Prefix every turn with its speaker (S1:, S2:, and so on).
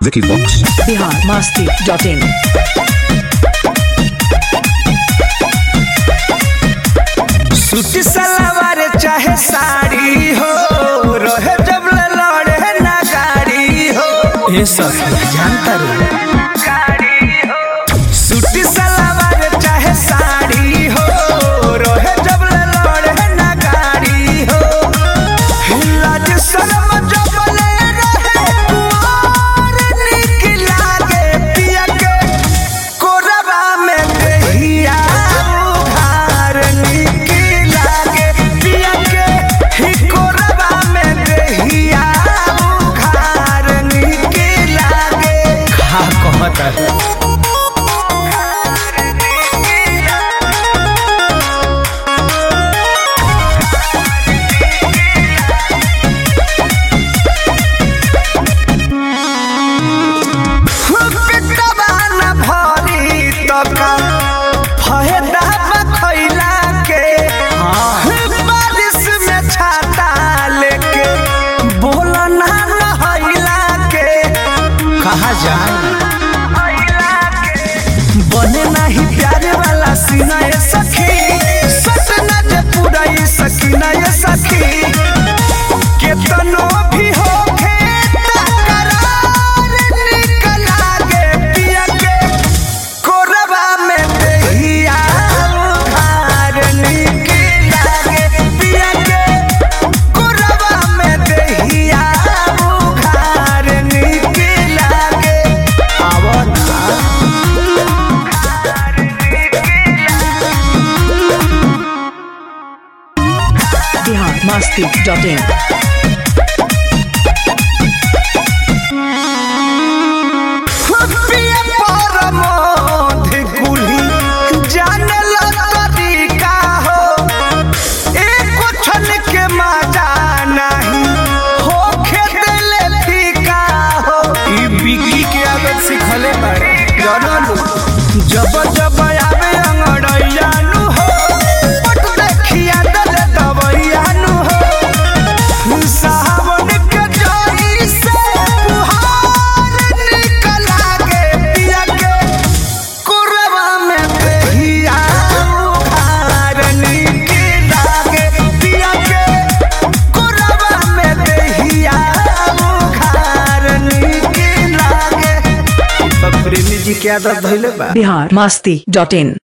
S1: Vicky Box.
S2: biharmasti.in.
S3: सूती सलवार चाहे साड़ी हो, रहे जब लड़े ना गाड़ी हो। ये सब जानता रो सूती सलवार चाहे साड़ी हो, रहे जब लड़े ना गाड़ी हो। लाज शर्म जब ले रहे कुंवर निक लागे, पिया के कोरबा में देहिया उघार निक लागे, पिया के ही कोरबा में देहिया उघार निक लागे। का कहता है बने नहीं प्यारे वाला सीना ये सखी, सटना जे पूरा ये सकीना ये सखी। केतनो भी होखे तकरार निक लागे, पिया के कोरबा में देहिया उघार निक लागे, पिया के कोरबा में देहिया उघार निक लागे। आवत
S2: biharmasti.in.
S3: पिया परमोध गुली जाने ला तरीका हो, एक छन के मजा नहीं होखे दिले फीका हो। ई बिकी के आदत सिखले बारे जानलू, जब जब आवे अंगड़ैया नु हो, पट देखिया दले दवैया नु हो। सावन के जोई से बुहार निक लागे, पिया के कोरबा में देहिया उघार निक लागे, पिया के कोरबा में देहिया उघार निक लागे। प्रेमी जी के आदत धइले बा।
S2: biharmasti.in.